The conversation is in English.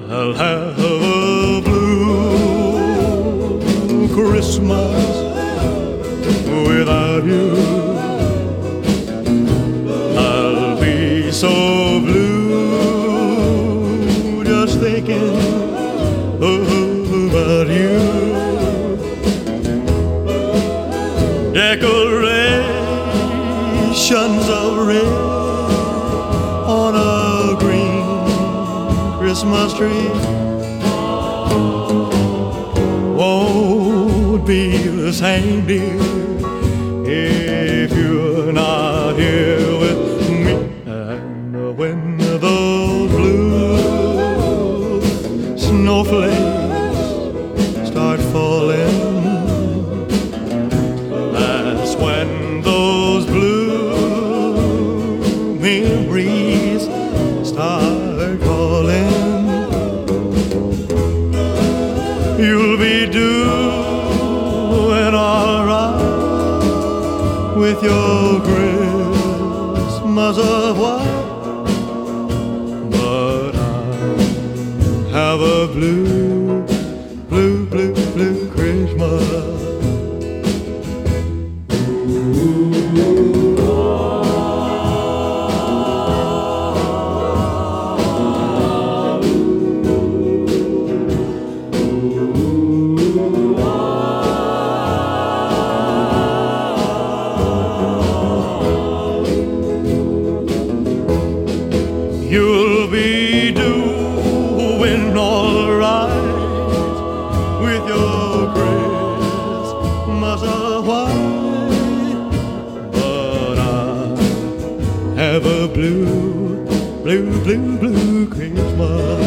I'll have a blue Christmas without you. I'll be so blue just thinking about you. Decorations of red on a green Christmas tree won't be the same, dear, if you're not here with me. And when those blue snowflakes start falling, that's when those blue memories start calling. You'll be doing all right with your Christmas of white, but I have a blue, blue, blue, blue Christmas. You'll be doing all right with your Christmas of white, but I have a blue, blue, blue, blue Christmas.